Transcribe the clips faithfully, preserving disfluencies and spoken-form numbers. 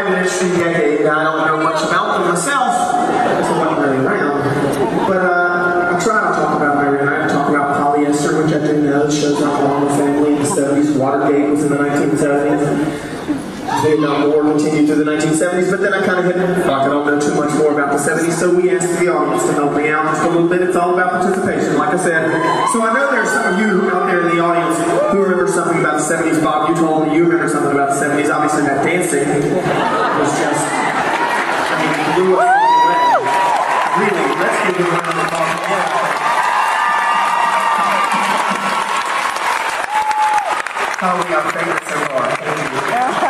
been an interesting decade. I don't know much about them myself, because I wasn't really around. But uh, I try to talk about my I talk about polyester, which I didn't know shows up along the family in the seventies. Watergate was in the nineteen seventies. The Vietnam War continued through the nineteen seventies, but then I kind of hit like I don't know too much more about the seventies, so we asked the audience to help me out just a little bit. It's all about participation, like I said. So I know there's some of you out there in the audience who remember something about the seventies. Bob, you told me you remember something about the seventies. Obviously, that dancing was just, I mean, it blew us all away. Really, let's give it a round of applause. Oh, we got favorites so far. Thank you.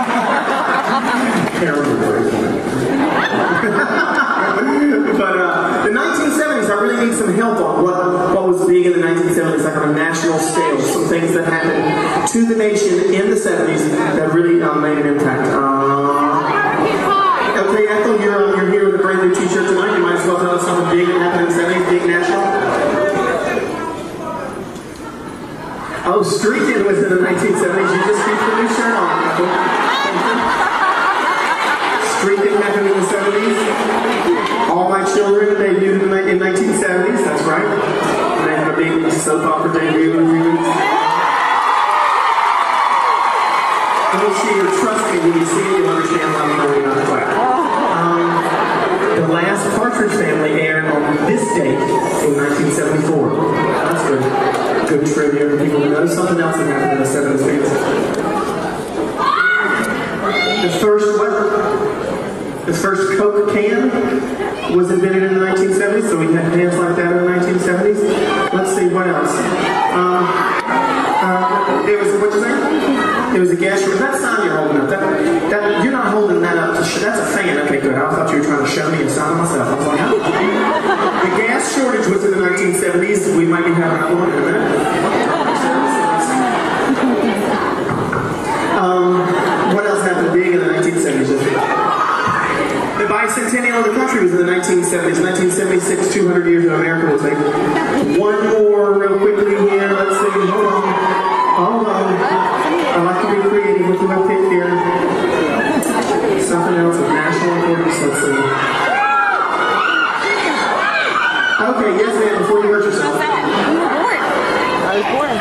But uh, the nineteen seventies, I really need some help on what, what was big in the nineteen seventies, like on a national scale. Some things that happened to the nation in the seventies that really uh, made an impact. Uh, okay, Ethel, you're, uh, you're here with a brand new t-shirt tonight. You might as well tell us something big that happened in the seventies, big national. Oh, streaking was in the nineteen seventies. You just keep the new shirt on. Streaking happened in the seventies. All My Children debuted in the nineteen seventies. That's right. And they had a big soap opera debut. Don't you trust me when you see it, you'll understand why I'm really not clap. Um, the last Partridge Family aired on this date in nineteen seventy-four. That's good. Good trivia for people to know. Something else that happened in the seventies. The first what? The first Coke can was invented in the nineteen seventies, so we had cans like that in the nineteen seventies. Let's see, what else? Um, uh, it was, what's your name? It was a gas shortage. That sign you're holding up, that, that, you're not holding that up to show, that's a fan. Okay, good. I thought you were trying to show me a sign myself. I was like, how? The gas shortage was in the nineteen seventies. We might be having another one in a minute. Um, what else happened big in the nineteen seventies? The bicentennial of the country was in the nineteen seventies. nineteen seventy-six, two hundred years of America will take. One more real quickly here. Let's see. Hold on. Hold on. I like to be creative with my pick here. Something else of national importance. Let's see. Okay, yes ma'am, before you hurt yourself. I was born.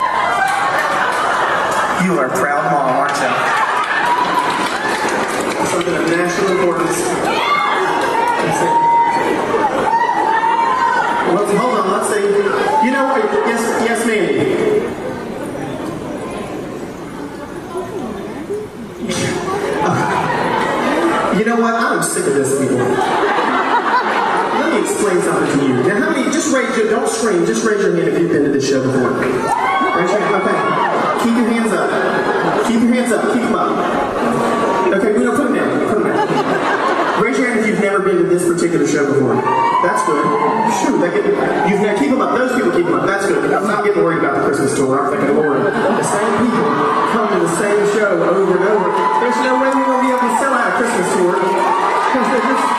You are a proud mom, aren't you? Something of national importance. Let's see. Let's, hold on, let's see. You know what? Yes, yes ma'am. You know what? I'm sick of this, people. Let me explain something to you. Now, how many, just raise your, don't scream, just raise your hand if you've been to this show before. Raise your hand, okay. Keep your hands up. Keep your hands up, keep them up. Okay, we don't put them down, put them down. Raise your hand if you've never been to this particular show before. That's good. Shoot, that get, you've now keep them up, those people keep them up, that's good. I'm not getting worried about the Christmas tour. I'm thinking, Lord, the same people come to the same show over and over. There's no way we're going to be able to sell out a Christmas tour. Because they're just...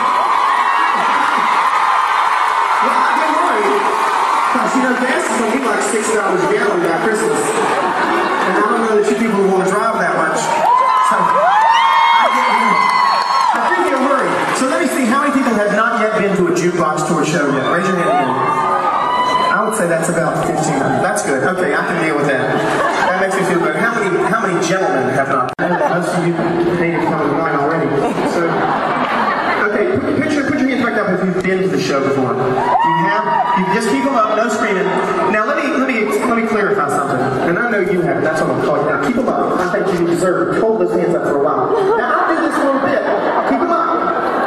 Because, you know, gas is going to be like six dollars a gallon by Christmas. And I don't know that you people want to drive that much. So, I think you're worried. So let me see, how many people have not yet been to a jukebox tour show yet? Raise your hand again. I would say that's about fifteen hundred. That's good. Okay, I can deal with that. That makes me feel good. How many, how many gentlemen have not? Most of you paid to come to mine already. So, okay, put, picture, put your hands back up if you've been to the show before. You have, you just keep them up, no screaming. Now let me let me let me clarify something. And I know you have, that's what I'm calling it. Now keep them up. I think you deserve to hold those hands up for a while. Now I'll do this a little bit. Keep them up.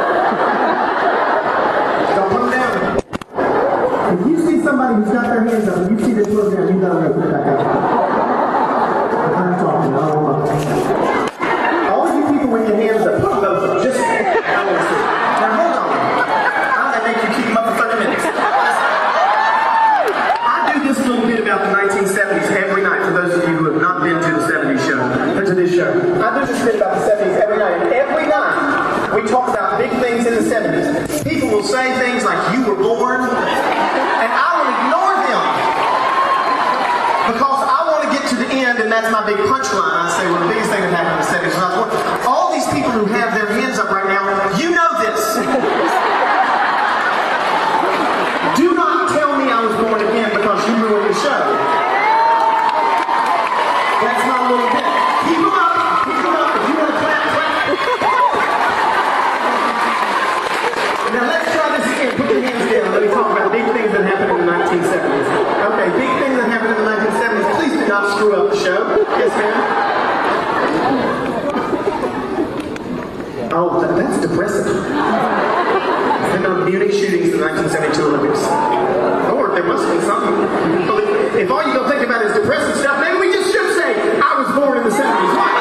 Don't put them down. If you see somebody who's got their hands up and you see this little down, you know they're put it back up. I'm talking, I don't know. All of you people with your hands up, put those up. Just I want to see. Now hold on. I'm gonna make you keep them up for thirty minutes. I do this little bit about the nineteen seventies every night for those of you who have not been to the seventies show, or to this show. I do this bit about the seventies every night. And every night we talk about big things in the seventies. People will say things like you were born, and I will ignore them. Because I want to get to the end, and that's my big punchline. I say, well, the biggest thing that happened in the seventies was I was born. All these people who have their hands up right now, you know this. Do not tell me I was born again because you ruined the show. That's my little bit. Keep them up. Keep them up. If you want to clap, clap. Now let's try this again. Put your hands down. Let me talk about big things that happened in the nineteen seventies. Okay, big things that happened in the nineteen seventies. Please do not screw up the show. Yes, ma'am. Oh, that, that's depressing. And the Munich shootings in the nineteen seventy-two Olympics. Or there must be something. If all you don't think about is depressing stuff, maybe we just should say, I was born in the seventies. What?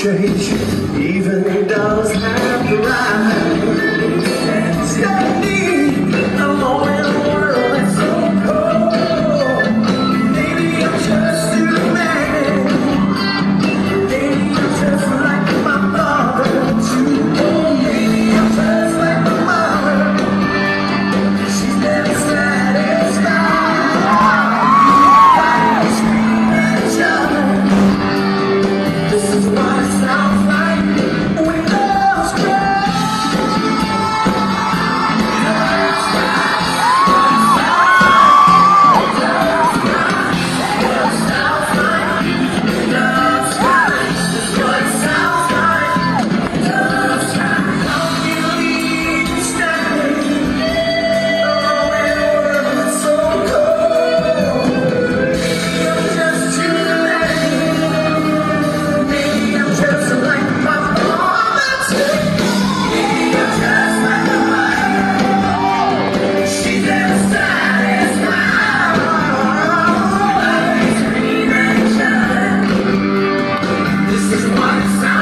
change, even does have the right. Standing alone in a world that's so cold. Maybe I'm just too mad. Maybe I'm just like my mother too old. Maybe I'm just like my mother. She's never satisfied. This is what it sounds like when love's cry. Love's cry. Love's sounds like. Love's cry. This is what it sounds like. Love's cry. Don't you leave me standing alone in a world that's so cold. Maybe I'm just too late. Maybe I'm just like my mama too. Maybe I'm just like my mother. She's never satisfied. Always screaming at each other. This is what it sounds